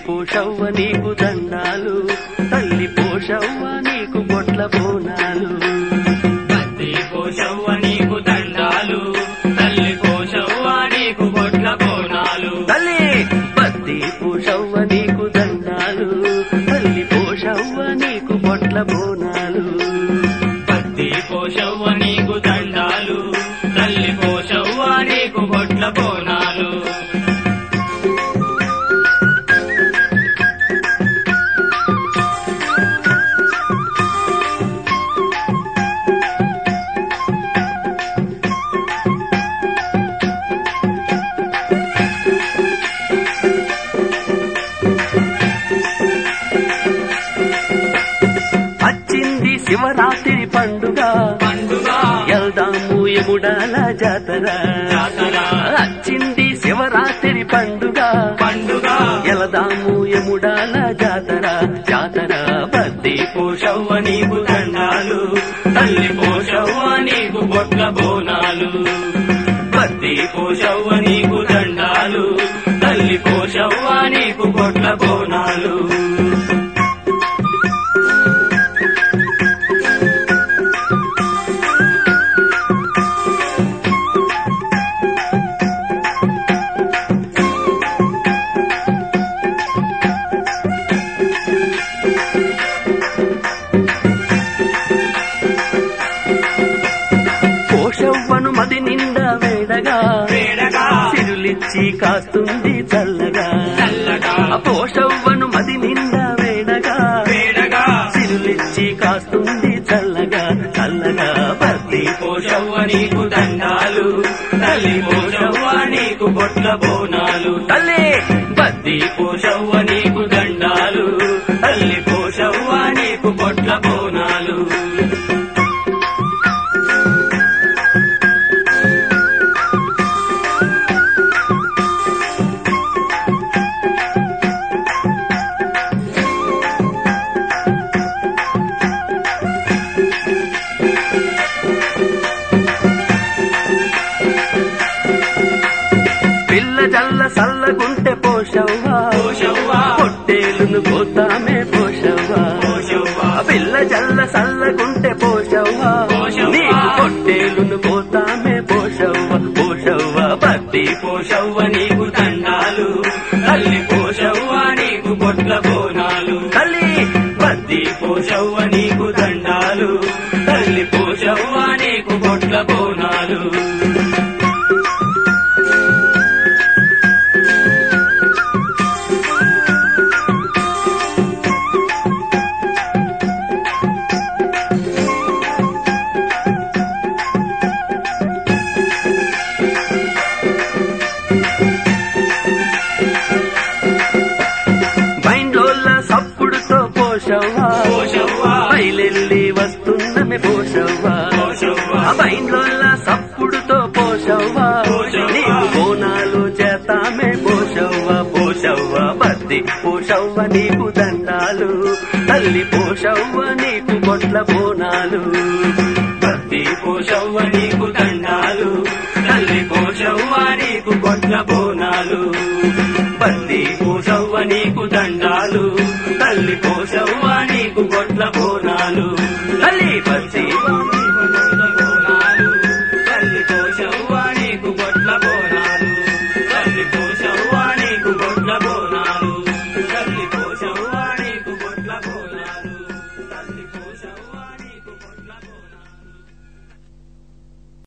పోషవ్వ నీకు దండాలు, తల్లి పోషవ్వ నీకు బొట్ల బోనాలు. బద్ది పోషవ్వ నీకు దండాలు, తల్లి పోషవ్వ నీకు బొట్ల బోనాలు. తల్లి బద్ది పోషవ్వ నీకు దండాలు, తల్లి పోషవ్వ నీకు బొట్ల బోనాలు. బద్ది పోషవ్వ నీకు దండాలు, తల్లి పోషవ్వ నీకు బొట్ల బోనాలు. వచ్చింది శివరాత్రి పండుగ, ఎల్దాము యముడాల జాతర. వచ్చింది శివరాత్రి పండుగ, ఎల్దాము యముడాల జాతర. జాతర బద్ది పోషవ్వ నీకు దండాలు, తల్లి పోషవ్వ నీకు బొట్ల బోనాలు. బద్ది పోషవ్వ నీకు దండాలు, తల్లి పోషవ్వ నీకు బొట్ల బోనాలు. పోషవ్వను మది నిండా వేడగా, సిరులిచ్చి కాస్తుంది చల్లగా. పోషవ్వను మది నిండా వేడగా, సిరులిచ్చి కాస్తుంది చల్లగా. చల్లగా బద్ది పోషవ్వ నీకు దండాలు, తల్లి పోషవ్వ నీకు బొట్ల బోనాలు. తల్లి బద్ది పోషవ్వ నీకు దండాలు, తల్లి పోషవ్వ నీకు బొట్ల బోనాలు. పిల్ల జల్ల సల్లగుంటే పోషవ్వ, పొట్టేలును పోతామే పోషవ్వ. పిల్ల జల్ల సల్లగుంటే పోషవ్వ, నీకు పొట్టేలును పోతామే పోషవ్వ. పోషవ్వ బద్ది పోషవ్వ నీకు దండాలు, తల్లి పోషవ్వ నీకు బొట్ల బోనాలు. తల్లి బద్ది పోషవ్వ నీకు దండాలు, తల్లి పోషవ్వ నీకు బొట్ల బోనాలు. మైండ్లోల్ల సప్పుడుతో పోషవ్వ, బయలెల్లి వస్తున్నమే పోషవ్వ. మైండ్లోల్ల సప్పుడుతో పోషవ్వ, నీకు బోనాలు చేతామే పోషవ్వ. పోషవ్వ బద్ది పోషవ్వ నీకు దండాలు, తల్లి పోషవ్వ నీకు బొట్ల బోనాలు. బద్ది పోషవ్వ నీకు దండాలు, తల్లి పోషవ్వ నీకు బొట్ల బోనాలు. బద్ది పోషవ్వ నీకు దండాలు.